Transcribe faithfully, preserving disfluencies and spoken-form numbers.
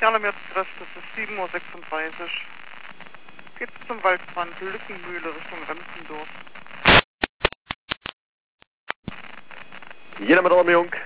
Die Alarmiertskräfte, es ist sieben Uhr sechsunddreißig. Geht zum Waldrand, Lückenmühle Richtung Renzendorf. Jeder mit Alarmierung.